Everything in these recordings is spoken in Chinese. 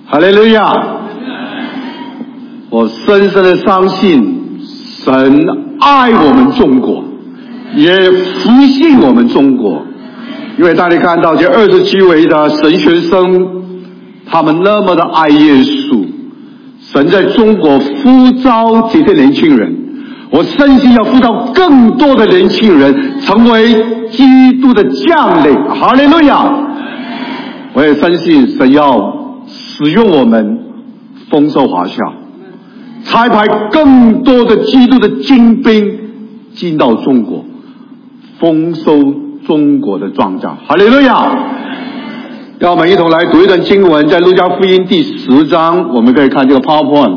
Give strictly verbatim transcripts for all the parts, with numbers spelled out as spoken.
哈利路亚！我深深的相信神爱我们中国，也福信我们中国。因为当你看到这二十七位的神学生，他们那么的爱耶稣，神在中国呼召这些年轻人，我深信要呼召更多的年轻人成为基督的将领。哈利路亚！我也深信神要使用我们丰收华夏，差派更多的基督的精兵进到中国，丰收中国的庄稼。哈利路亚！让我们一同来读一段经文，在路加福音第十章，我们可以看这个 PowerPoint。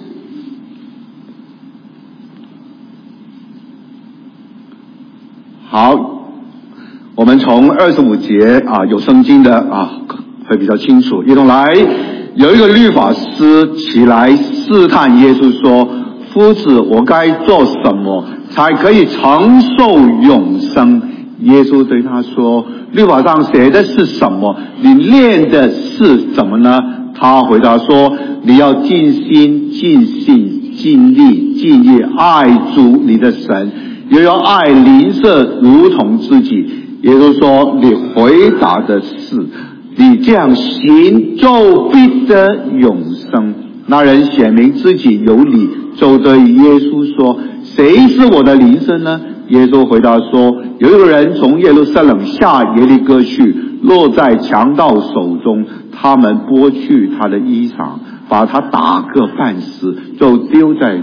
好，我们从二十五节啊，有圣经的啊，会比较清楚。一同来，有一个律法师起来试探耶稣说：“夫子，我该做什么才可以承受永生？”耶稣对他说：“律法上写的是什么？你练的是什么呢？”他回答说：“你要尽心、尽性、尽力、尽意爱主你的神，又要爱邻舍如同自己。”耶稣说：“你回答的是，你这样行就必得永生。”那人显明自己有理，就对耶稣说：“谁是我的邻舍呢？”耶稣回答说：“有一个人从耶路撒冷下耶利哥去，落在强盗手中，他们剥去他的衣裳，把他打个半死，就丢在……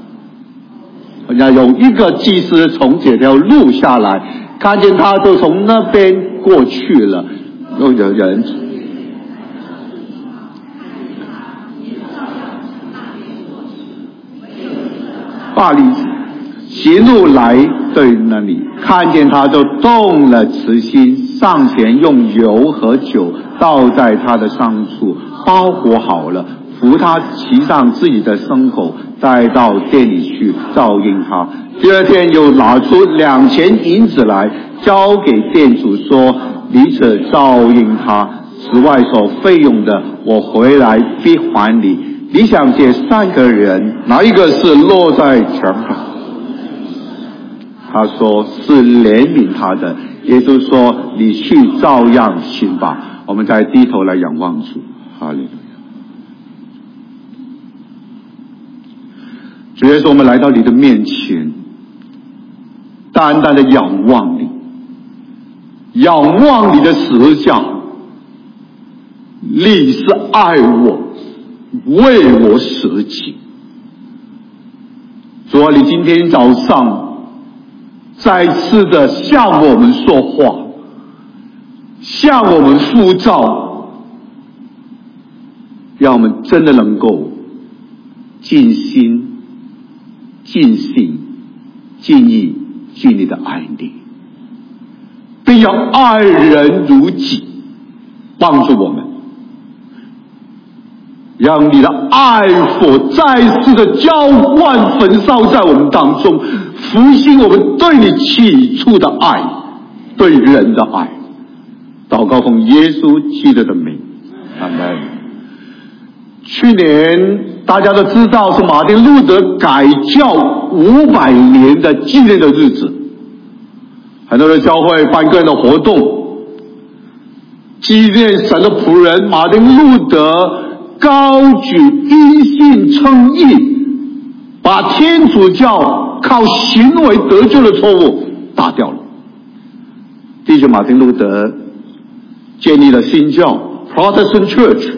有一个祭司从这条路下来，看见他就从那边过去了。又有人巴黎行路来对那里，看见他就动了慈心，上前用油和酒倒在他的伤处，包裹好了，扶他骑上自己的牲口，带到店里去照应他。第二天又拿出两钱银子来，交给店主说：“你只照应他，此外所费用的，我回来必还你。”你想这三个人哪一个是落在墙上？他说是怜悯他的。耶稣说：“你去照样行吧。”我们再低头来仰望主。哈利路亚！主耶稣，我们来到你的面前，单单的仰望你，仰望你的十字架，你是爱我，为我舍己。主啊，你今天早上再次的向我们说话，向我们呼召，让我们真的能够尽心、尽性、尽意、尽力的爱你，并要爱人如己，帮助我们，让你的爱火再次的浇灌焚烧在我们当中，复兴我们对你起初的爱，对人的爱。祷告奉耶稣基督的名，阿门。去年大家都知道是马丁路德改教五百年的纪念的日子，很多的教会办各样的活动，纪念神的仆人马丁路德高举因信称义，把天主教靠行为得救的错误打掉了。弟兄马丁路德建立了新教 Protestant Church，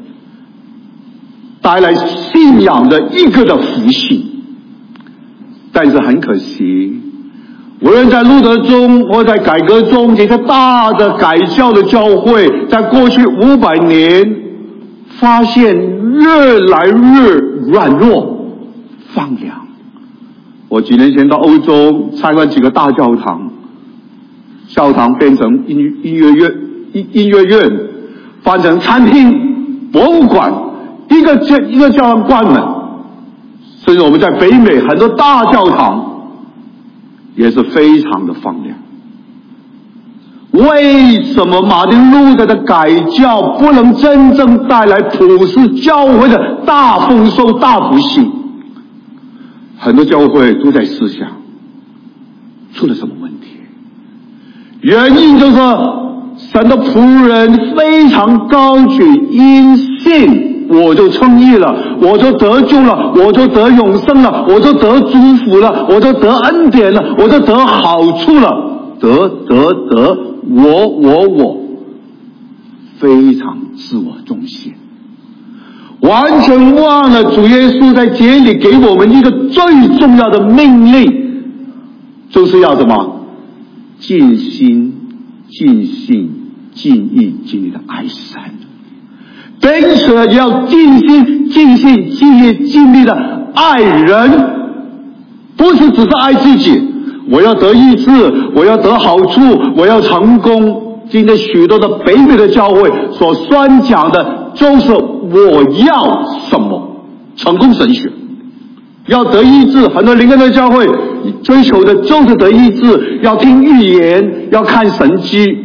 带来信仰的一个的福气。但是很可惜，无论在路德中或在改革中，这些大的改教的教会在过去五百年发现越来越软弱放凉。我几年前到欧洲参观几个大教堂，教堂变成音音乐院、音音乐院，换成餐厅、博物馆，一个教一个教堂关门。甚至我们在北美很多大教堂也是非常的放凉。 为什么马丁路德的改教不能真正带来普世教会的大丰收、大复兴？很多教会都在思想出了什么问题，原因就是神的仆人非常高举因信我就称义了，我就得救了，我就得永生了，我就得祝福了，我就得恩典了，我就得好处了，得得得我我我，非常自我中心，完全忘了主耶稣在节里给我们一个最重要的命令，就是要什么？尽心尽性尽意尽力的爱神，并且要尽心尽性尽意尽力的爱人，不是只是爱自己。我要得医治，我要得好处，我要成功。今天许多的北美的教会所宣讲的就是我要什么，成功神学，要得医治。很多灵恩的教会追求的就是得医治，要听预言，要看神迹，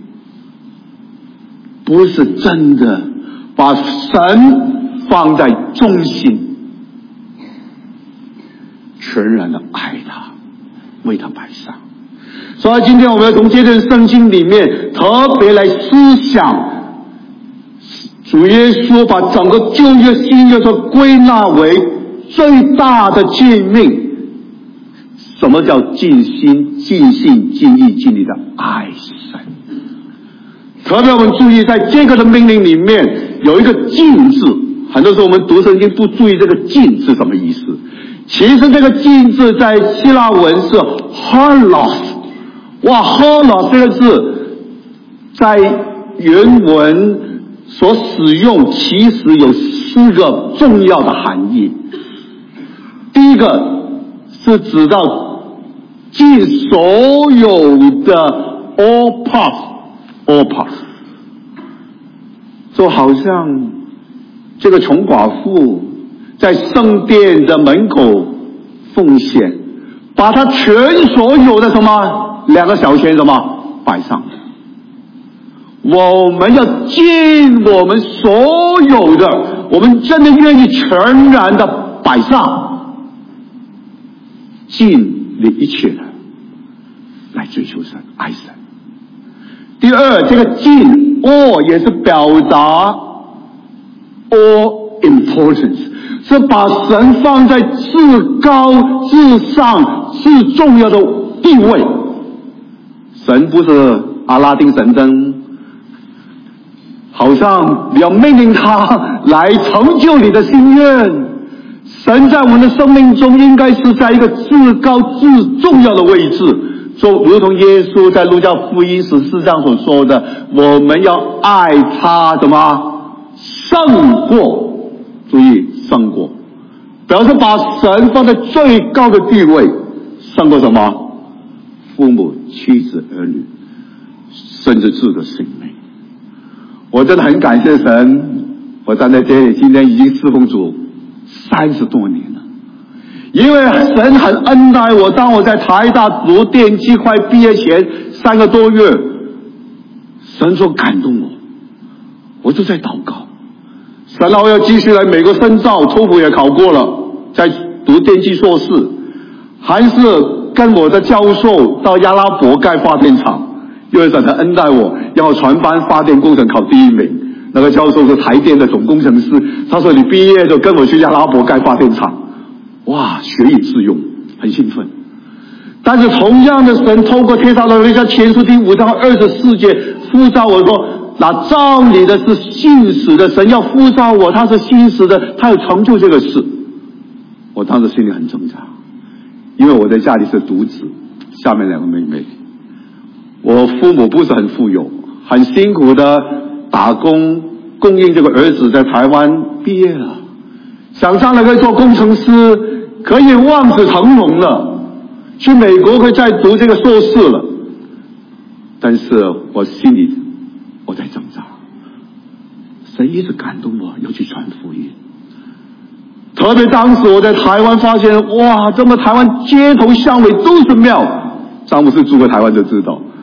不是真的把神放在中心，全然的爱他，为他摆上。所以今天我们要从这段圣经里面特别来思想，主耶稣把整个旧约新约都归纳为最大的诫命。什么叫尽心尽性尽意尽力的爱神？特别我们注意在这个的命令里面有一个尽字，很多时候我们读圣经不注意这个尽是什么意思。其实这个尽字在希腊文是 holos， 哇 holos 这个字在原文所使用其实有四个重要的含义。第一个是指到尽所有的 all parts all parts， 就好像这个穷寡妇在圣殿的门口奉献，把他全所有的什么两个小钱什么摆上。我们要尽我们所有的，我们真的愿意全然的摆上，尽力一切的来追求神，爱神。第二，这个尽 all 也是表达 all importance， 是把神放在至高至上至重要的地位。神不是阿拉丁神灯，好像你要命令他来成就你的心愿。神在我们的生命中应该是在一个至高至重要的位置，就如同耶稣在路加福音十四章所说的，我们要爱他什么胜过，注意胜过，表示把神放在最高的地位，胜过什么？父母、妻子、儿女，甚至自己的性命。我真的很感谢神，我站在这里今天已经侍奉主三十多年了，因为神很恩待我。当我在台大读电机快毕业前三个多月，神所感动我，我就在祷告，神让我要继续来美国深造，托福也考过了，在读电机硕士，还是跟我的教授到阿拉伯盖发电厂，因为神很恩待我，要我传班发电工程考第一名。那个教授是台电的总工程师，他说你毕业就跟我去阿拉伯盖发电厂，哇，学以致用，很兴奋。但是同样的，神透过帖撒罗尼迦前书第五章二十四节呼召我说，那造你的是信实的，神要呼召我，他是信实的，他要成就这个事。我当时心里很挣扎，因为我在家里是独子，下面两个妹妹，我父母不是很富有，很辛苦的打工供应这个儿子在台湾毕业了，想将来可以做工程师，可以望子成龙了，去美国可以再读这个硕士了。但是我心里我在挣扎，神一直感动我要去传福音。特别当时我在台湾发现，哇，这么台湾街头巷尾都是庙，张牧师住过台湾就知道，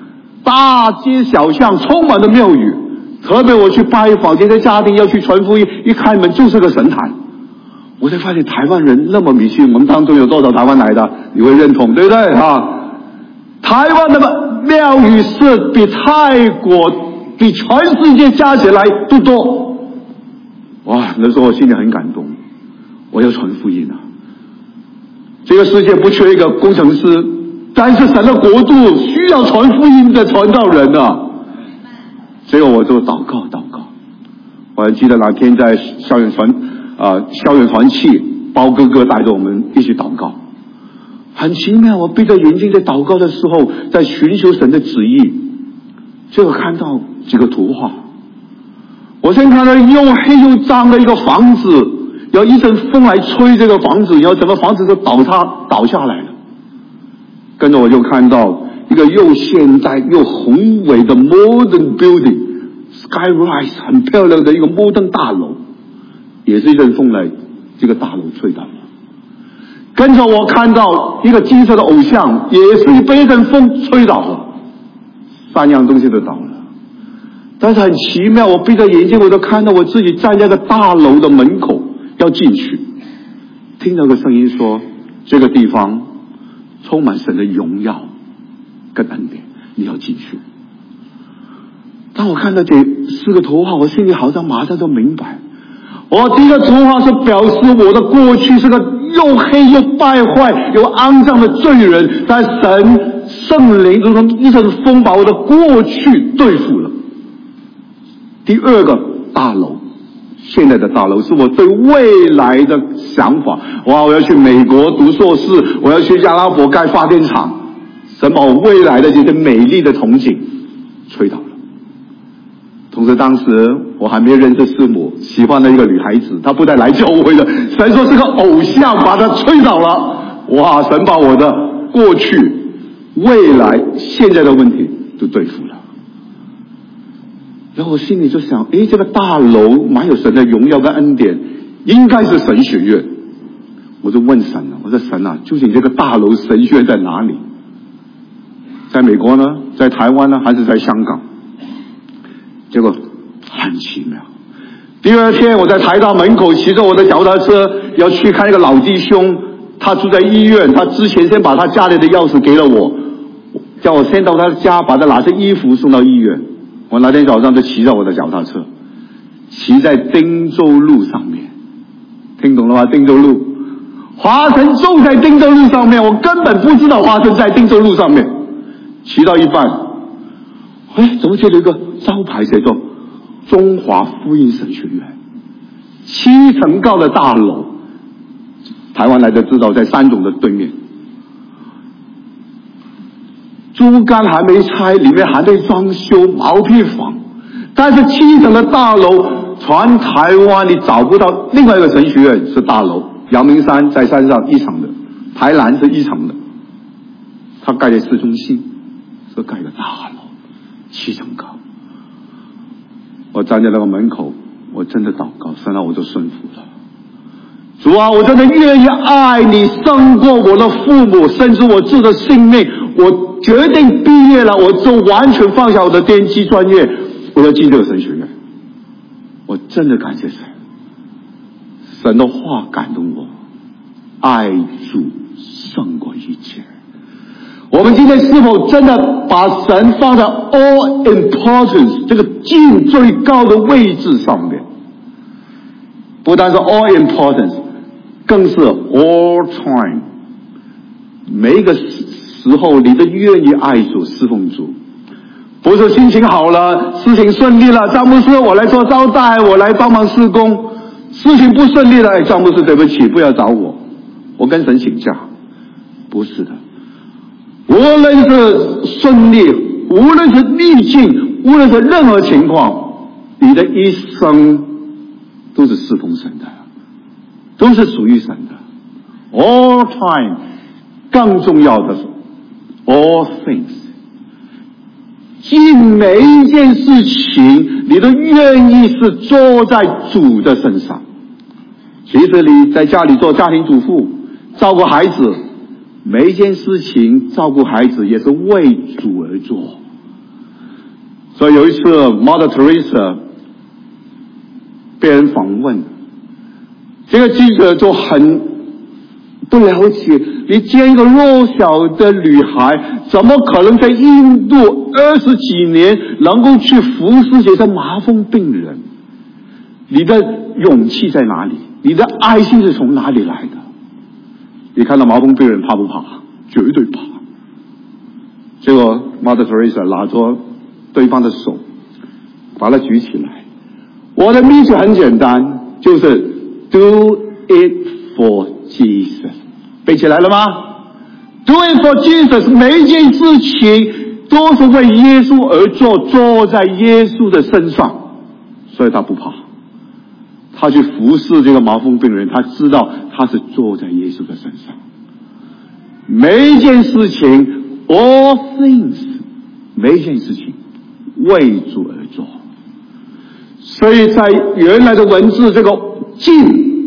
大街小巷充满了庙宇，特别我去拜访这些家庭要去传福音，一开门就是个神坛。我才发现台湾人那么迷信，我们当中有多少台湾来的？你会认同对不对啊？台湾的庙宇是比泰国、比全世界加起来都多。哇，那时候我心里很感动，我要传福音啊！这个世界不缺一个工程师，但是神的国度需要传福音的传道人啊！所以我就祷告祷告。我还记得那天在校园传啊校园团契，包哥哥带着我们一起祷告。很奇妙，我闭着眼睛在祷告的时候，在寻求神的旨意，结果看到几个图画。我先看到又黑又脏的一个房子，有一阵风来吹这个房子，然后整个房子就倒塌倒下来了。跟着我就看到一个又现代又宏伟的 modern building skyrise， 很漂亮的一个摩登大楼，也是一阵风来这个大楼吹倒了。跟着我看到一个金色的偶像，也是被一阵风吹倒了，三样东西都倒了。但是很奇妙，我闭着眼睛，我都看到我自己站在个大楼的门口要进去，听到个声音说：“这个地方充满神的荣耀跟恩典，你要进去。”当我看到这四个图画，我心里好像马上就明白。我第一个图画是表示我的过去是个又黑又败坏又肮脏的罪人，但神圣灵如同一阵风把我的过去对付了。第二个大楼，现在的大楼是我对未来的想法。哇，我要去美国读硕士，我要去阿拉伯盖发电厂，神把我未来的这些美丽的憧憬吹倒了。同时当时我还没认识师母，喜欢的一个女孩子，她不再来教会了，神说是个偶像把她吹倒了。哇，神把我的过去、未来、现在的问题都对付了。然后我心里就想，诶，这个大楼满有神的荣耀跟恩典，应该是神学院。我就问神了，我说神啊，究竟这个大楼神学院在哪里？在美国呢？在台湾呢？还是在香港？结果很奇妙。第二天我在台大门口骑着我的脚踏车要去看一个老弟兄，他住在医院，他之前先把他家里的钥匙给了我，叫我先到他家把他拿着衣服送到医院。我那天早上就骑着我的脚踏车，骑在汀州路上面，听懂了吗？汀州路，华神就在汀州路上面，我根本不知道华神在汀州路上面。骑到一半，哎，怎么这里有一个招牌写着中华福音神学院，七层高的大楼，台湾来的知道在三种的对面，竹竿还没拆，里面还没装修毛坯房，但是七层的大楼，全台湾你找不到另外一个神学院是大楼。阳明山在山上一层的，台南是一层的，它盖在市中心，是盖个大楼，七层高。我站在那个门口，我真的祷告，神啊，我就顺服了。主啊，我真的愿意爱你胜过我的父母，甚至我自己的性命。我决定毕业了，我就完全放下我的电机专业，我要进这个神学院。我真的感谢神，神的话感动我，爱主胜过一切。我们今天是否真的把神放在 all importance 这个境最高的位置上面？不但是 all importance， 更是 all time。每一个时候你都愿意爱主侍奉主，不是心情好了，事情顺利了，张牧师我来做招待，我来帮忙事工。事情不顺利了，哎，张牧师对不起，不要找我，我跟神请假。不是的，无论是顺利，无论是逆境，无论是任何情况，你的一生都是侍奉神的，都是属于神的。 all time， 更重要的是 all things， 尽每一件事情你都愿意是坐在主的身上。其实你在家里做家庭主妇，照顾孩子，每一件事情照顾孩子也是为主而做， 所以有一次 Mother Teresa 被人访问，这个记者就很不了解，你见一个弱小的女孩，怎么可能在印度二十几年能够去服侍这些麻风病人？你的勇气在哪里？你的爱心是从哪里来的？你看到麻风病人怕不怕？绝对怕。结果 Mother Teresa 拿着对方的手，把它举起来。我的秘诀很简单，就是 Do it for Jesus。背起来了吗？ Do it for Jesus， 每一件事情都是为耶稣而做，做在耶稣的身上，所以他不怕。他去服侍这个麻风病人，他知道他是坐在耶稣的身上。每一件事情 all things， 每一件事情为主而做。所以在原来的文字，这个尽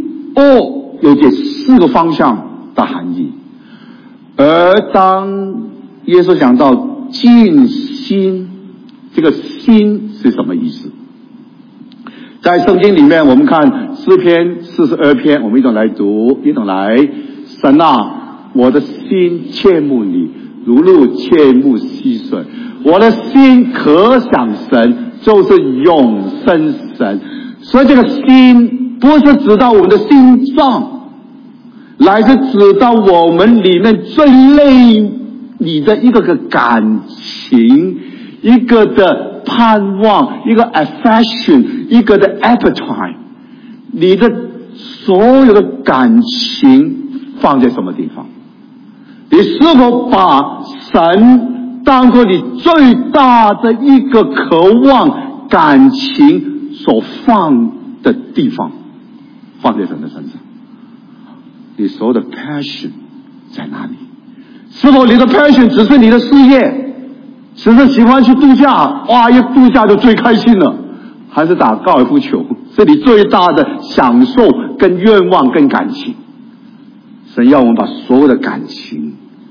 all 有这四个方向的含义。而当耶稣讲到尽心，这个心是什么意思？在圣经里面，我们看诗篇四十二篇，我们一同来读，一同来。神啊，我的心切慕你，如鹿切慕溪水。我的心可想神，就是永生神。所以这个心不是指到我们的心脏，乃是指到我们里面最内里的一个个感情，一个的盼望，一个 affection， 一个的 appetite。你的所有的感情放在什么地方？你是否把神当作你最大的一个渴望感情所放的地方，放在神的身上？你所有的 passion 在哪里？是否你的 passion 只是你的事业，只是喜欢去度假，哇，一度假就最开心了？还是打高尔夫球是你最大的享受跟愿望跟感情？神要我们把所有的感情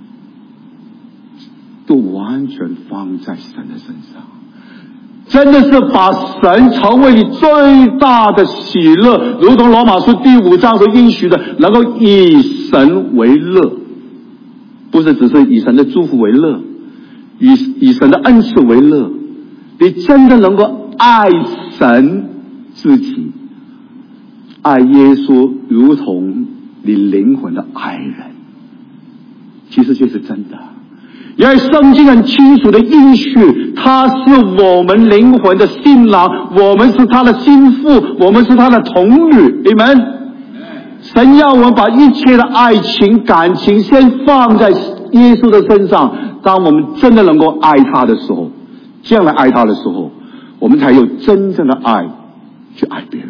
都完全放在神的身上，真的是把神成为你最大的喜乐，如同罗马书第五章所应许的，能够以神为乐，不是只是以神的祝福为乐，以以神的恩赐为乐。你真的能够爱神自己，爱耶稣如同你灵魂的爱人，其实这是真的。因为圣经很清楚的应许，他是我们灵魂的新郎，我们是他的心腹，我们是他的童女。你们，神要我们把一切的爱情感情先放在耶稣的身上。当我们真的能够爱他的时候，这样来爱他的时候，我们才有真正的爱去爱别人。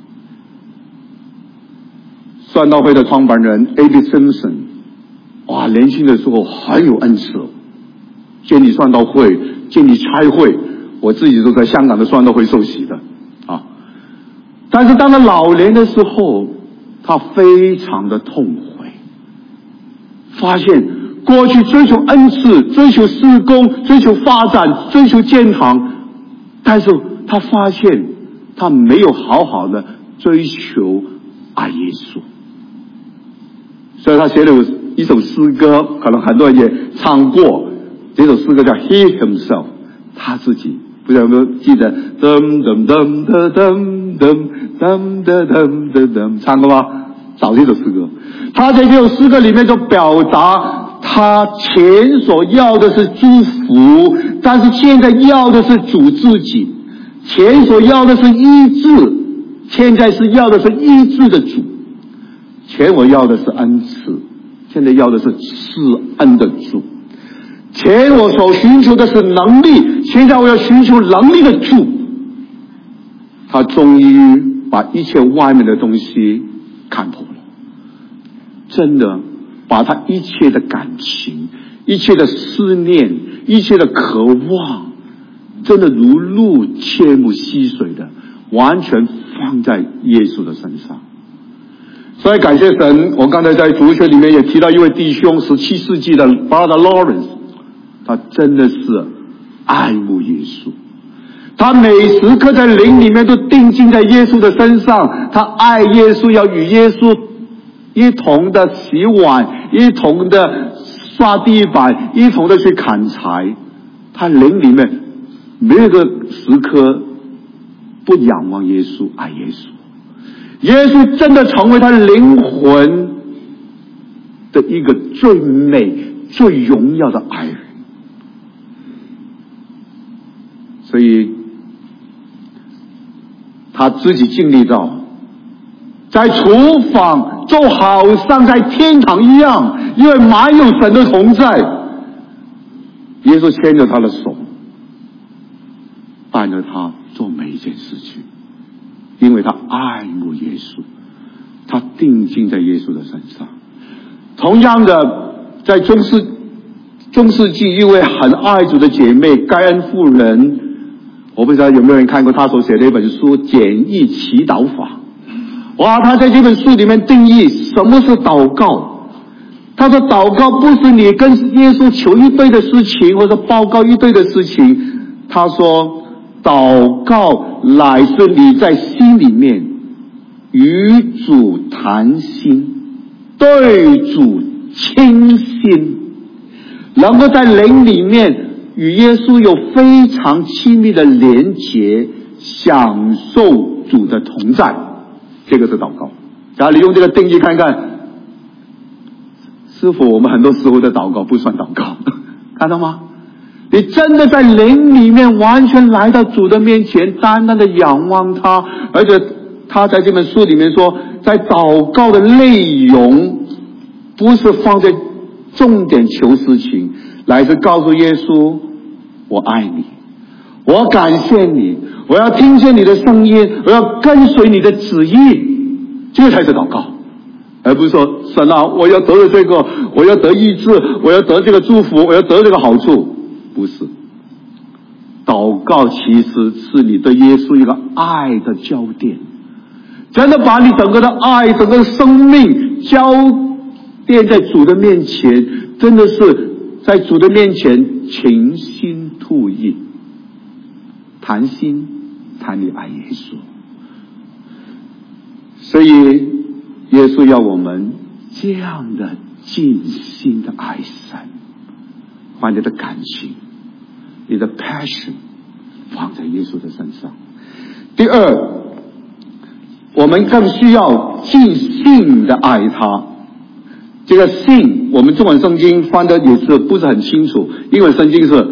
传道会的创办人 A B Simpson， 哇，年轻的时候很有恩赐，建立传道会，建立差会，我自己都在香港的传道会受洗的啊。但是当他老年的时候，他非常的痛悔，发现过去追求恩赐，追求事工，追求发展，追求建堂，但是他发现他没有好好的追求爱耶稣。所以他写了一首诗歌，可能很多人也唱过，这首诗歌叫 He Himself， 他自己，不知道有没有记得？噔噔噔噔噔噔噔噔噔噔，唱过吗？找这首诗歌，他在这首诗歌里面就表达，他前所要的是祝福，但是现在要的是主自己；前所要的是医治，现在是要的是医治的主；前我要的是恩赐，现在要的是赐恩的主；前我所寻求的是能力，现在我要寻求能力的主。他终于把一切外面的东西看破了，真的把他一切的感情，一切的思念，一切的渴望，真的如鹿切慕溪水的，完全放在耶稣的身上。所以感谢神，我刚才在主学里面也提到一位弟兄，十七世纪的 Brother Lawrence， 他真的是爱慕耶稣。 他每时刻在灵里面都定睛在耶稣的身上，他爱耶稣，要与耶稣一同的洗碗，一同的刷地板，一同的去砍柴。他灵里面没有个时刻不仰望耶稣，爱耶稣。耶稣真的成为他灵魂的一个最美最荣耀的爱人。所以他自己经历到在厨房就好像在天堂一样，因为满有神的同在。耶稣牵着他的手，伴着他做每一件事情，因为他爱慕耶稣，他定睛在耶稣的身上。同样的，在中世中世纪一位很爱主的姐妹盖恩妇人，我不知道有没有人看过她所写的一本书《简易祈祷法》。哇，她在这本书里面定义什么是祷告。她说祷告不是你跟耶稣求一堆的事情，或者报告一堆的事情。她说祷告乃是你在心里面与主谈心，对主倾心，能够在灵里面与耶稣有非常亲密的连结，享受主的同在，这个是祷告。假如你用这个定义看看，是否我们很多时候的祷告不算祷告？看到吗？你真的在灵里面完全来到主的面前，单单的仰望他。而且他在这本书里面说，在祷告的内容不是放在重点求事情，乃是告诉耶稣我爱你，我感谢你，我要听见你的声音，我要跟随你的旨意，这才是祷告。而不是说神啊，我要得了这个，我要得医治，我要得这个祝福，我要得这个好处。不是，祷告其实是你对耶稣一个爱的焦点，真的把你整个的爱，整个生命焦点在主的面前，真的是在主的面前倾心吐意，谈心谈你爱耶稣。所以耶稣要我们这样的尽心的爱神，把你的感情，你的 passion 放在耶稣的身上。第二，我们更需要尽性的爱他。这个性，我们中文圣经翻的也是不是很清楚，英文圣经是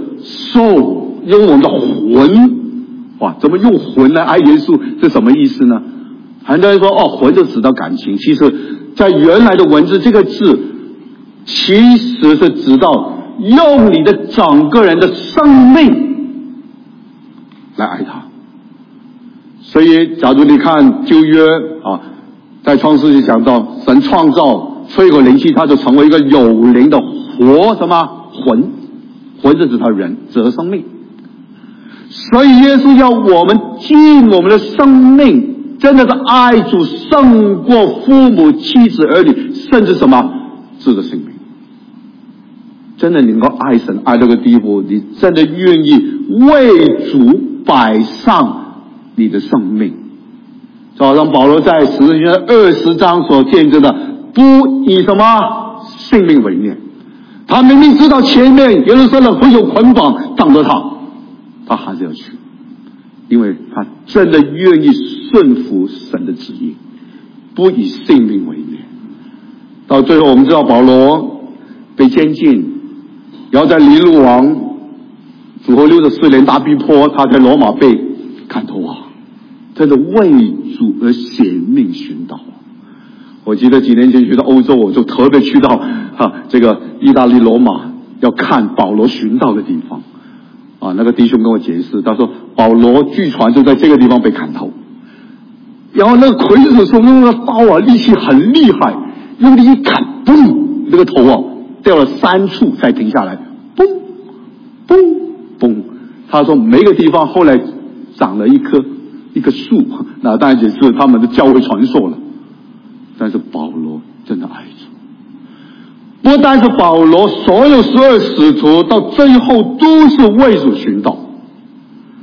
soul， 用我们的魂。哇，怎么用魂来爱耶稣？是什么意思呢？很多人说哦，魂就指到感情，其实在原来的文字，这个字其实是指到用你的整个人的生命来爱他。所以假如你看旧约啊，在创世纪讲到神创造吹口灵气，他就成为一个有灵的活什么魂，魂是指他人，指的生命。所以耶稣要我们尽我们的生命，真的是爱主胜过父母妻子儿女，甚至什么自的性命。真的能够爱神爱到个地步，你真的愿意为主摆上你的生命。就好像保罗在使徒行传二十章所见证的，不以什么性命为念。他明明知道前面耶路撒冷会有捆绑等着他，他还是要去，因为他真的愿意顺服神的旨意，不以性命为念。到最后我们知道保罗被监禁，然后在尼禄王主后六十四年大逼迫，他在罗马被砍头啊，真的为主而显命寻道。我记得几年前去到欧洲，我就特别去到哈这个意大利罗马，要看保罗寻道的地方啊。那个弟兄跟我解释，他说保罗据传就在这个地方被砍头，然后那个刽子手用那个刀啊，力气很厉害，用力一砍，嘣，那个头啊掉了三处才停下来，嘣嘣嘣。他说每个地方后来长了一棵一棵树，那当然也是他们的教会传说了。但是保罗真的爱主，不但是保罗，所有十二使徒到最后都是为主寻道。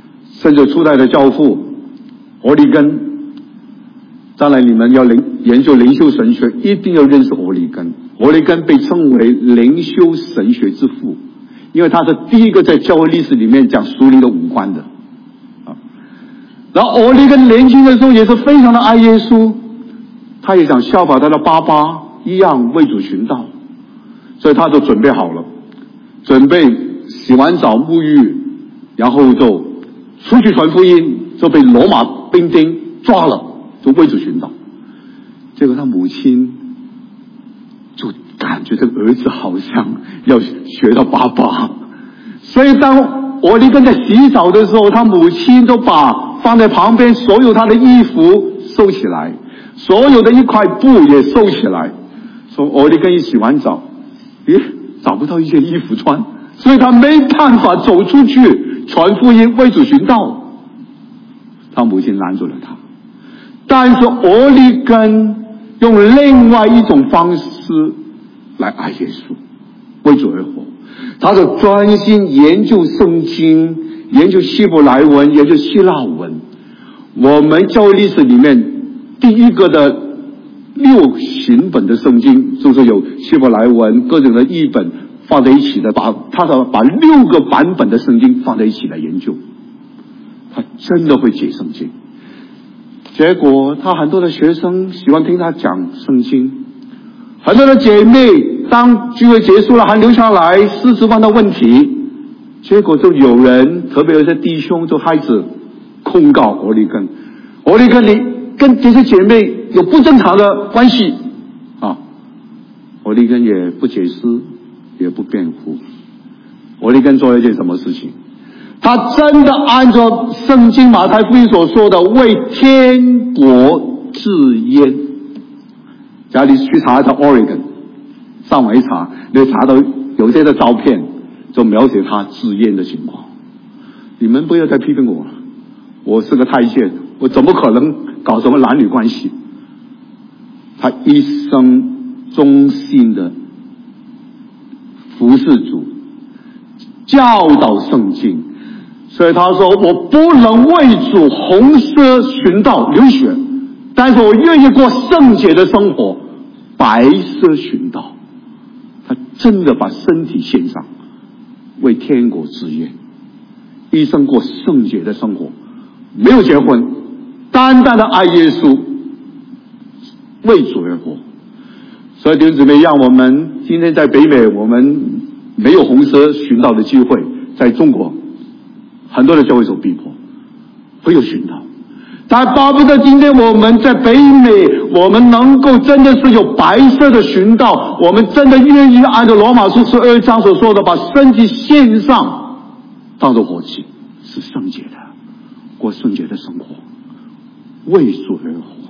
甚至初代的教父俄利根。当然你们要研究灵修神学，一定要认识俄利根。俄利根被称为灵修神学之父，因为他是第一个在教会历史里面讲属灵的五官的。然后俄利根年轻的时候也是非常的爱耶稣，他也想效法他的爸爸一样为主寻道，所以他就准备好了，准备洗完澡沐浴，然后就出去传福音，就被罗马兵丁抓了，就为主寻道。结果他母亲就感觉这个儿子好像要学到爸爸，所以当俄利根在洗澡的时候，他母亲都把放在旁边所有他的衣服收起来，所有的一块布也收起来。说俄利根一洗完澡，咦，找不到一件衣服穿，所以他没办法走出去传福音为主寻道。他母亲拦住了他，但是俄利根用另外一种方式来爱耶稣，为主而活。他是专心研究圣经，研究希伯来文，研究希腊文。我们教会历史里面第一个的六行本的圣经，就是有希伯来文各种的译本放在一起的，把他把六个版本的圣经放在一起来研究。他真的会解圣经，结果他很多的学生喜欢听他讲圣经，很多的姐妹当聚会结束了还留下来四十万的问题，结果就有人，特别有些弟兄就开始控告俄利根，俄利根你跟这些姐妹有不正常的关系啊！俄利根也不解释，也不辩护。俄利根做了一件什么事情？他真的按照圣经马太福音所说的为天国制烟。假如你去查一查 Oregon， 上网一查，你会查到有些的照片就描写他制烟的情况。你们不要再批评我了，我是个太监，我怎么可能搞什么男女关系？他一生忠心的服侍主，教导圣经，所以他说我不能为主红色寻道流血，但是我愿意过圣洁的生活，白色寻道。他真的把身体献上，为天国之业，一生过圣洁的生活，没有结婚，单单的爱耶稣，为主而活。所以弟兄姊妹，让我们今天在北美，我们没有红色寻道的机会，在中国很多的教会受逼迫，会有寻道，但巴不得今天我们在北美，我们能够真的是有白色的寻道，我们真的愿意按照罗马书十二章所说的，把身体献上，当作活祭，是圣洁的，过圣洁的生活，为主而活，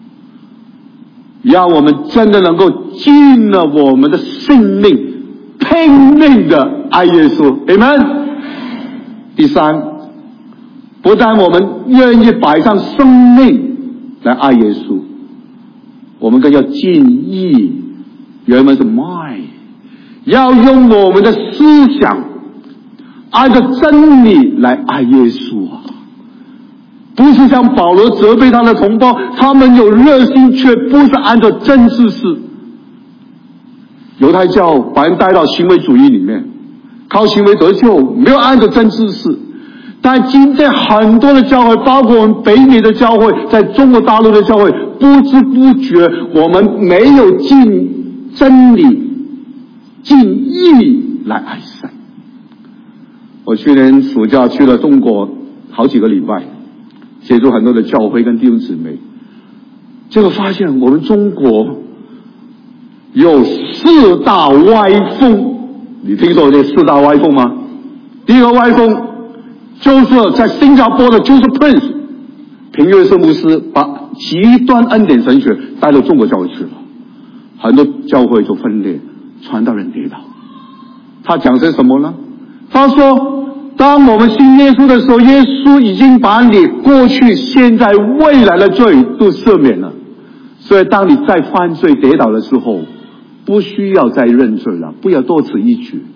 让我们真的能够尽了我们的性命，拼命的爱耶稣。 Amen。 第三，不但我们愿意摆上生命来爱耶稣，我们更要尽意，原文是 mind， 要用我们的思想按照真理来爱耶稣啊！不是像保罗责备他的同胞，他们有热心却不是按照真知识。犹太教把人带到行为主义里面，靠行为得救，没有按照真知识。但今天很多的教会，包括我们北美的教会，在中国大陆的教会，不知不觉我们没有尽真理、尽义来爱神。我去年暑假去了中国好几个礼拜，接触很多的教会跟弟兄姊妹，结果发现我们中国有四大歪风。你听说这四大歪风吗？第一个歪风就是在新加坡的 Joseph Prince 平约瑟牧师把极端恩典神学带到中国教会去了，很多教会就分裂，传道人跌倒。他讲些什么呢？他说当我们信耶稣的时候，耶稣已经把你过去现在未来的罪都赦免了，所以当你再犯罪跌倒的时候，不需要再认罪了，不要多此一举，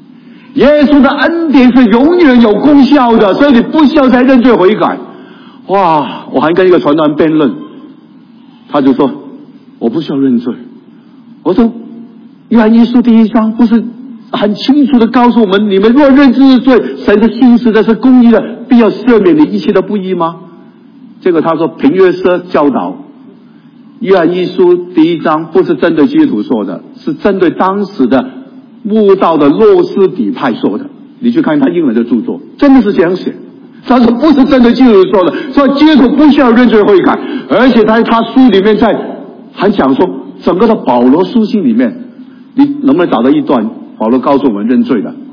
耶稣的恩典是永远有功效的，所以你不需要再认罪悔改。哇！我还跟一个传道人辩论，他就说我不需要认罪。我说约翰一书第一章不是很清楚的告诉我们，你们若认知罪，神是信实的，是公义的，必要赦免你一切的不义吗？这个他说平约瑟教导约翰一书第一章不是针对基督徒说的，是针对当时的悟道的诺斯底派说的。你去看他英文的著作，真的是这样写。他说不是针对基督徒说的，所以基督徒不需要认罪悔改。而且他在他书里面在还讲说，整个的保罗书信里面，你能不能找到一段保罗告诉我们认罪的？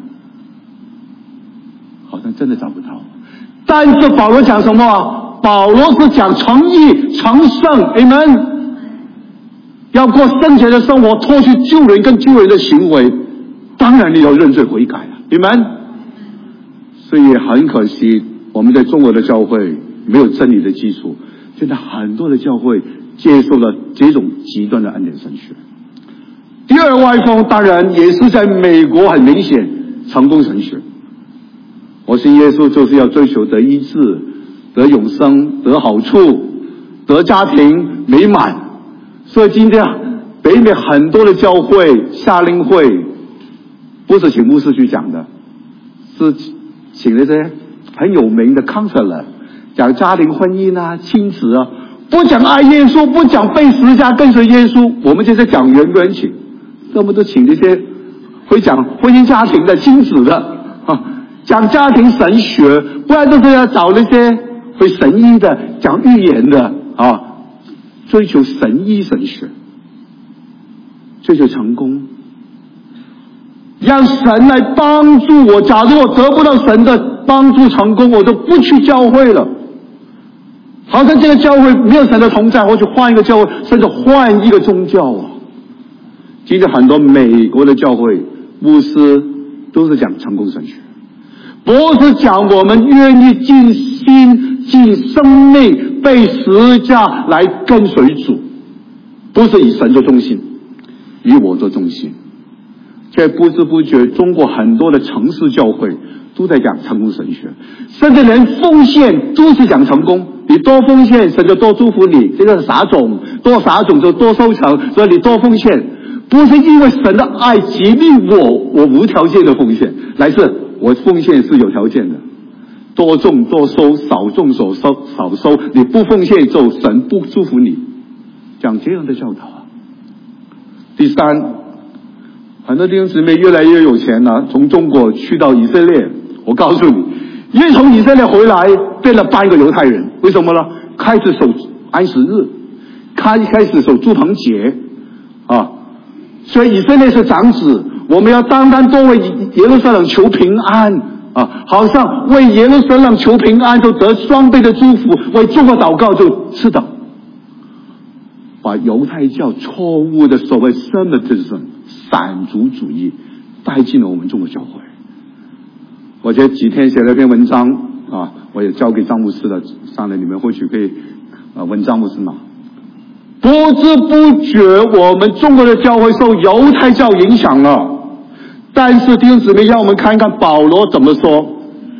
好像真的找不到。但是保罗讲什么？保罗是讲诚意、成圣 ，amen。要过圣洁的生活，脱去救人跟救人的行为，当然你要认罪悔改了 ，amen。所以很可惜，我们在中国的教会没有真理的基础，现在很多的教会接受了这种极端的恩典神学。第二歪风当然也是在美国很明显，成功神学。我信耶稣就是要追求得医治、得永生、得好处、得家庭美满。所以今天北美很多的教会夏令会不是请牧师去讲的，是请那些很有名的 counselor 讲家庭婚姻啊、亲子啊，不讲爱耶稣，不讲背十架跟随耶稣。我们这些讲员不人请，那么都请这些会讲婚姻家庭的、亲子的啊，讲家庭神学，不然就是要找那些会神医的、讲预言的啊，追求神医神学，追求成功，让神来帮助我。假如我得不到神的帮助成功，我就不去教会了。好像这个教会没有神的同在，我就换一个教会，甚至换一个宗教啊。今天很多美国的教会牧师都是讲成功神学，不是讲我们愿意尽心尽生命被十架来跟随主，不是以神做中心，以我做中心。在不知不觉，中国很多的城市教会都在讲成功神学，甚至连奉献都是讲成功。你多奉献，神就多祝福你，这个是撒种，多撒种就多收成，所以你多奉献，不是因为神的爱激励我，我无条件的奉献，乃是我奉献是有条件的，多种多收，少种少收少收，你不奉献就神不祝福你，讲这样的教导啊。第三，很多弟兄姊妹越来越有钱了，从中国去到以色列，我告诉你，因为从以色列回来变了半个犹太人，为什么呢？开始守安息日，开开始守住棚节啊，所以以色列是长子，我们要单单多为耶路撒冷求平安啊，好像为耶路撒冷求平安就得双倍的祝福，为中国祷告就是的，把犹太教错误的所谓 Semitism 散族主义带进了我们中国教会。我这几天写了一篇文章啊，我也交给张牧师了，上来你们或许可以啊问张牧师嘛。不知不觉我们中国的教会受犹太教影响了，但是弟兄姊妹，让我们看看保罗怎么说，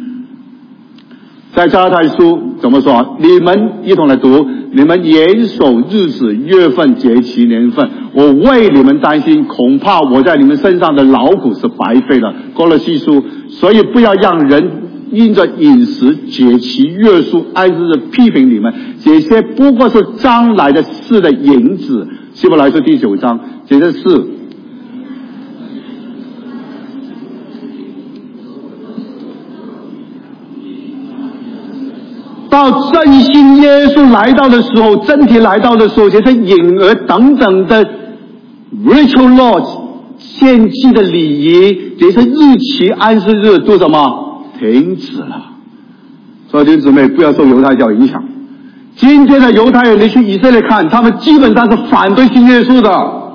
在加拉太书怎么说？你们一同来读，你们严守日子、月份、节期、年份，我为你们担心，恐怕我在你们身上的劳苦是白费了。哥罗西书，所以不要让人因着饮食、节期、月数、安息日批评你们，这些不过是将来的事的影子。希伯来书第九章，这些事到真心耶稣来到的时候，真体来到的时候，这些隐而等等的 ritual laws 献祭的礼仪，这些日期安息日都什么停止了。所以弟兄姊妹，不要受犹太教影响。今天的犹太人，你去以色列看，他们基本上是反对信耶稣的，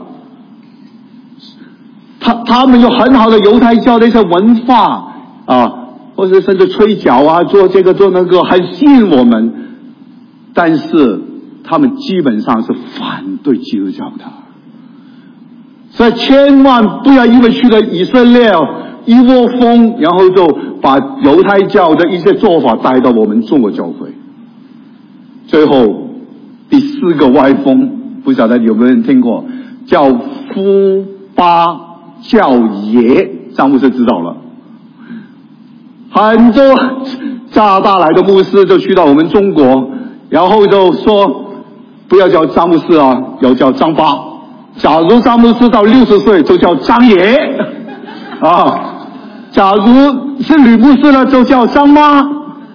他他们有很好的犹太教的一些文化啊，或者甚至吹角啊，做这个做那个，很吸引我们。但是他们基本上是反对基督教的，所以千万不要因为去了以色列一窝蜂，然后就把犹太教的一些做法带到我们中国教会。最后第四个歪风，不晓得有没有人听过，叫夫巴教耶，张牧师知道了。很多加拿大来的牧师就去到我们中国，然后就说不要叫张牧师啊，要叫张巴。假如张牧师到六十岁就叫张爷啊，假如是女牧师呢就叫张妈。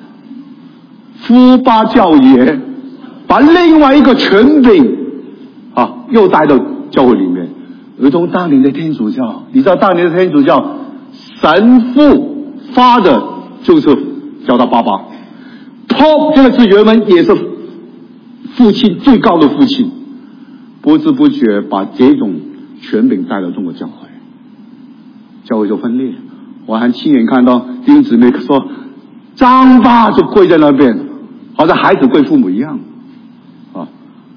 夫巴教爷把另外一个权柄啊又带到教会里面，如同当年的天主教。你知道当年的天主教神父发的就是叫他爸爸 ，Pope 这个字原文也是父亲，最高的父亲。不知不觉把这种权柄带到中国教会，教会就分裂。我还亲眼看到弟兄姊妹说张爸就跪在那边，好像孩子跪父母一样啊。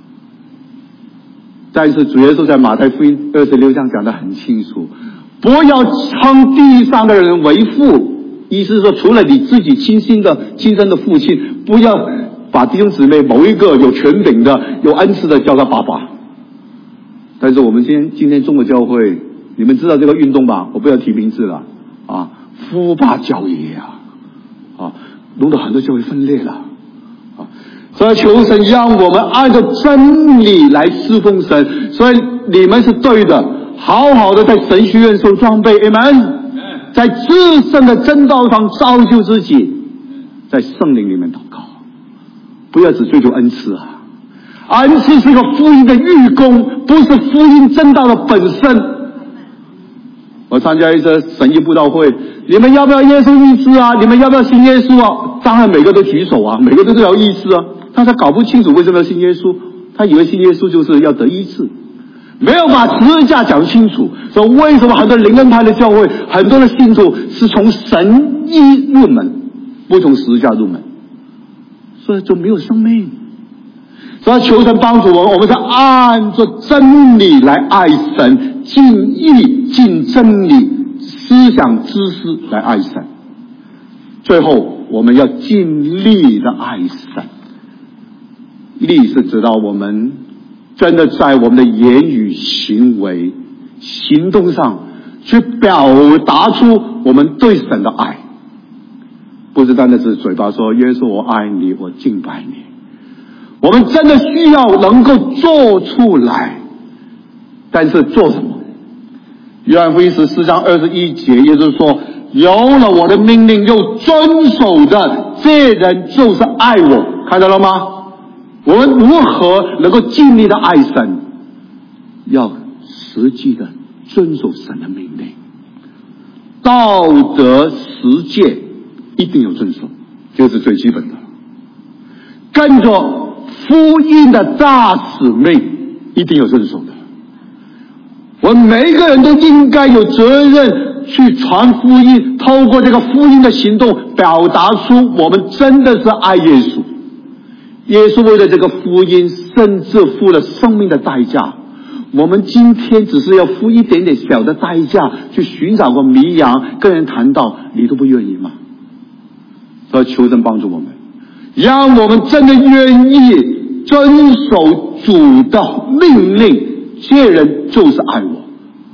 但是主耶稣在马太福音二十六章讲得很清楚，不要称地上的人为父，意思是说除了你自己亲心的亲生的父亲，不要把弟兄姊妹某一个有权柄的有恩赐的叫他爸爸。但是我们今天今天中国教会，你们知道这个运动吧？我不要提名字了啊，夫爸教爷啊，啊，弄得很多教会分裂了啊。所以求神让我们按照真理来侍奉神，所以你们是对的，好好的在神学院受装备 ，amen， 在自身的真道上造就自己，在圣灵里面祷告，不要只追求恩赐啊。恩赐是一个福音的预功，不是福音真道的本身。我参加一次神医布道会，你们要不要耶稣医治啊？你们要不要信耶稣啊？当然每个都举手啊，每个都是要医治啊。但他搞不清楚为什么要信耶稣，他以为信耶稣就是要得医治，没有把十字架讲清楚。所以为什么很多灵恩派的教会，很多的信徒是从神医入门，不从十字架入门，所以就没有生命。所以求神帮助我们，我们是按着真理来爱神，尽意尽真理，思想知识来爱神。最后我们要尽力的爱神，力是指到我们真的在我们的言语行为行动上去表达出我们对神的爱，不是单单是嘴巴说耶稣我爱你，我敬拜你。我们真的需要能够做出来，但是做什么？约翰福音十四章二十一节，也就是说，有了我的命令又遵守的，这人就是爱我。看到了吗？我们如何能够尽力的爱神？要实际的遵守神的命令，道德实践一定要遵守，这是最基本的。跟着福音的大使命一定有遵守的，我们每一个人都应该有责任去传福音，透过这个福音的行动表达出我们真的是爱耶稣。耶稣为了这个福音甚至付了生命的代价，我们今天只是要付一点点小的代价去寻找个迷羊跟人谈道，你都不愿意吗？所以求神帮助我们，让我们真的愿意遵守主的命令，这人就是爱我。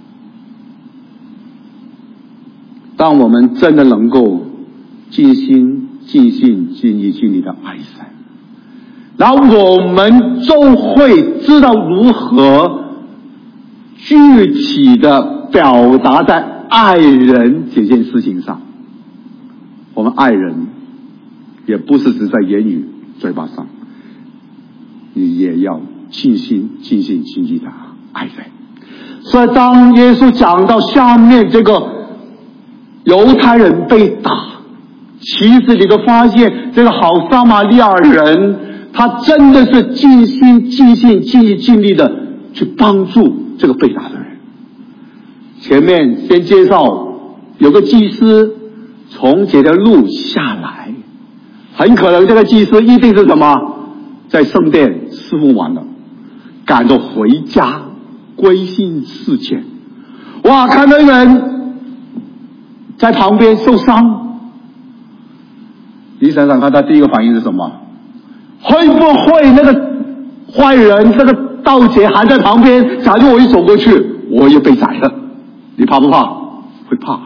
当我们真的能够尽心尽性尽意尽力的爱神，然后我们就会知道如何具体的表达在爱人这件事情上。我们爱人也不是只在言语嘴巴上，你也要尽心尽心尽力的爱人。所以当耶稣讲到下面这个犹太人被打，其实你都发现这个好撒玛利亚人他真的是尽心尽性尽意尽力的去帮助这个被打的人。前面先介绍有个祭司从这条路下来，很可能这个祭司一定是什么，在圣殿侍奉完了，赶着回家归心似箭。哇，看到人在旁边受伤。你想想看，他第一个反应是什么？会不会那个坏人，这个盗贼还在旁边，假如我一走过去，我也被宰了，你怕不怕？会怕。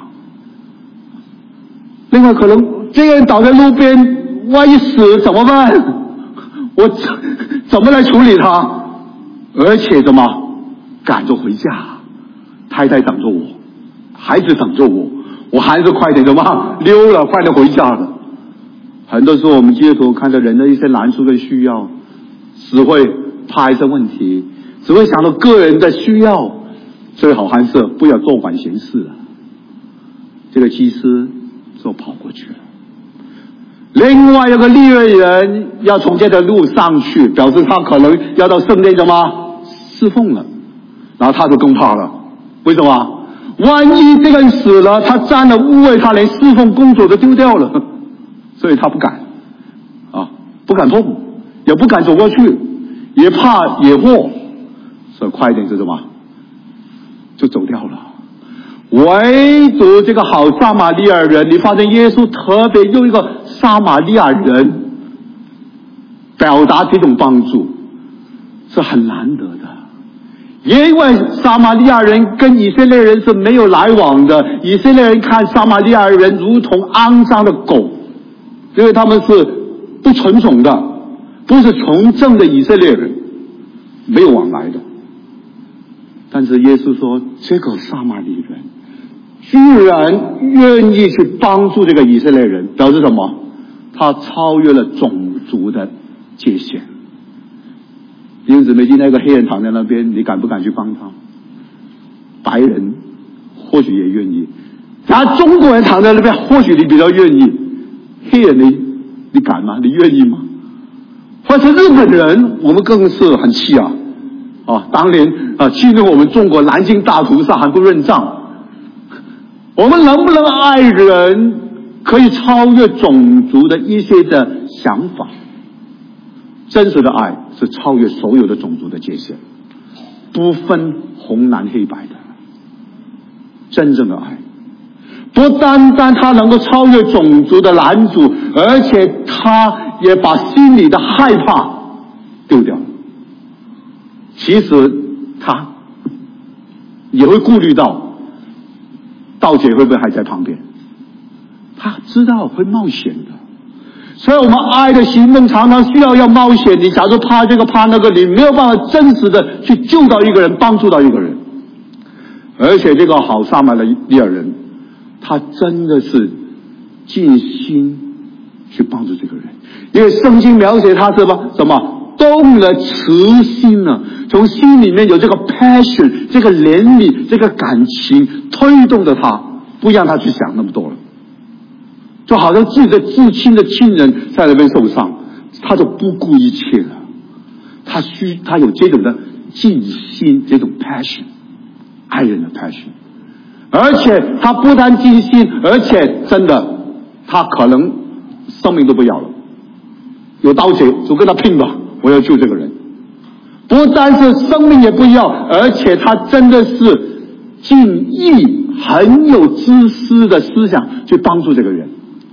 另外，可能这个人倒在路边，万一死怎么办？我怎么来处理他？而且怎么赶着回家？太太等着我，孩子等着我，我还是快点怎么溜了，快点回家了。很多时候我们基督徒看到人的一些难处跟需要，只会怕一些问题，只会想到个人的需要，最好还是不要多管闲事了。这个祭司就跑过去了。另外有个利未人要从这条路上去，表示他可能要到圣殿什么侍奉了，然后他就更怕了。为什么？万一这个人死了，他沾了污秽，他连侍奉工作都丢掉了，所以他不敢啊，不敢碰，也不敢走过去，也怕惹祸，所以快点就什么就走掉了。唯独这个好撒玛利亚人，你发现耶稣特别用一个撒玛利亚人表达这种帮助，是很难得的。因为撒玛利亚人跟以色列人是没有来往的，以色列人看撒玛利亚人如同肮脏的狗，因为他们是不纯种的，不是纯正的以色列人，没有往来的。但是耶稣说，这个撒玛利亚人居然愿意去帮助这个以色列人，表示什么？他超越了种族的界限。弟兄姊妹，今天那个黑人躺在那边，你敢不敢去帮他？白人或许也愿意，然后中国人躺在那边，或许你比较愿意。黑人你你敢吗？你愿意吗？或者日本人，我们更是很气啊！啊，当年啊，欺负我们中国南京大屠杀还不认账。我们能不能爱人，可以超越种族的一些的想法？真实的爱是超越所有的种族的界限，不分红蓝黑白的。真正的爱，不单单他能够超越种族的拦阻，而且他也把心里的害怕丢掉。其实他也会顾虑到盗贼会不会还在旁边，他知道会冒险的。所以我们爱的行动常常需要要冒险，你假如怕这个怕那个，你没有办法真实的去救到一个人，帮助到一个人。而且这个好撒玛利亚人，他真的是尽心去帮助这个人，因为圣经描写他什么什么动了慈心呢，从心里面有这个 passion， 这个怜悯，这个感情推动着他，不让他去想那么多了。就好像自己的至亲的亲人在那边受伤，他就不顾一切了。他需他有这种的尽心，这种 passion， 爱人的 passion， 而且他不但尽心，而且真的他可能生命都不要了，有盗贼就跟他拼吧，我要救这个人。不但是生命也不要，而且他真的是尽意很有自私的思想去帮助这个人。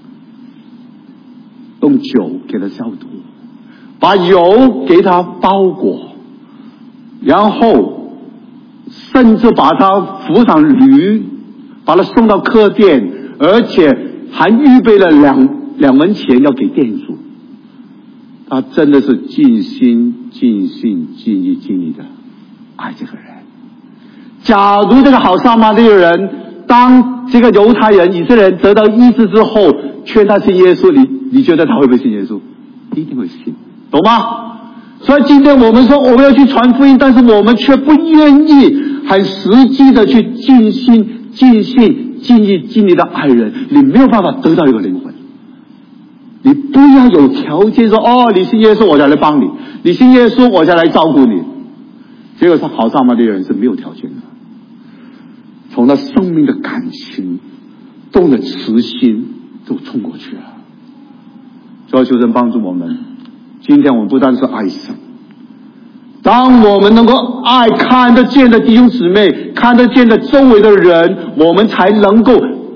用酒给他消毒，把油给他包裹，然后甚至把他扶上驴，把他送到客店，而且还预备了两两文钱要给店主。他真的是尽心尽心尽意尽力的爱这个人。假如这个好撒玛利亚人，当这个犹太人以色列人得到医治之后，劝他信耶稣，你你觉得他会不会信耶稣？一定会信，懂吗？所以今天我们说我们要去传福音，但是我们却不愿意很实际的去尽心尽心尽意尽力的爱人，你没有办法得到一个灵魂。你不要有条件说，哦，你信耶稣我才来帮你，你信耶稣我才来照顾你。结果是好撒玛利亚人是没有条件的，从他生命的感情动了慈心都冲过去了。所以求神帮助我们，今天我们不单是爱神，当我们能够爱看得见的弟兄姊妹，看得见的周围的人，我们才能够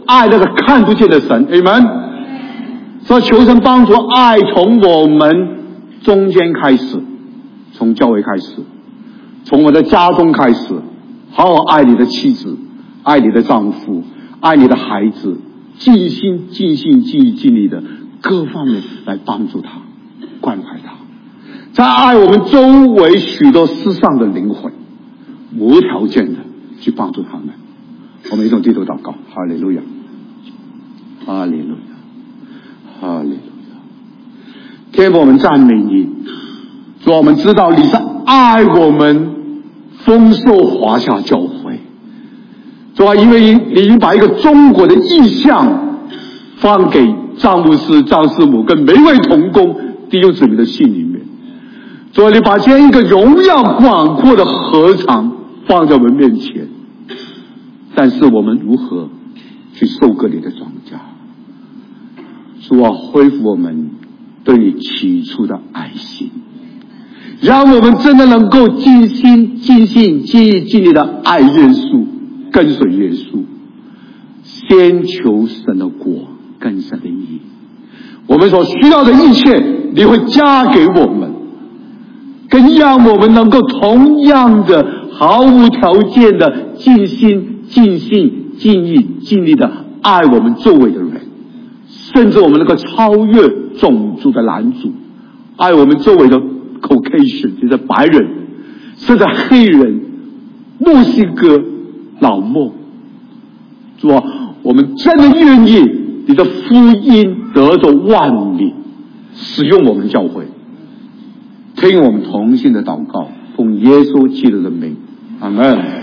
爱那个看不见的神。Amen。所以求神帮助爱从我们中间开始，从教会开始，从我的家中开始，好好爱你的妻子，爱你的丈夫，爱你的孩子，尽心尽心尽意尽力的各方面来帮助他，关怀他，在爱我们周围许多世上的灵魂，无条件的去帮助他们。我们一同低头祷告。哈利路亚，哈利路亚，哈利路亚。天父，我们赞美你，主，我们知道你是爱我们丰收华夏教会，主啊，因为你已经把一个中国的意象放给张牧师、张师母跟每位同工弟兄姊妹的心里面，主啊，你把这样一个荣耀广阔的禾场放在我们面前，但是我们如何去收割你的庄稼？主啊，恢复我们对你起初的爱心，让我们真的能够尽心尽性尽意尽力的爱耶稣，跟随耶稣，先求神的国跟神的义，我们所需要的一切你会加给我们，更让我们能够同样的毫无条件的尽心尽性尽意尽力的爱我们周围的人，甚至我们能够超越种族的拦阻，爱我们周围的 Caucasian 就是白人，甚至黑人、墨西哥、老墨。主啊，我们真的愿意你的福音得着万里，使用我们教会，听我们同心的祷告，奉耶稣基督的名，阿们。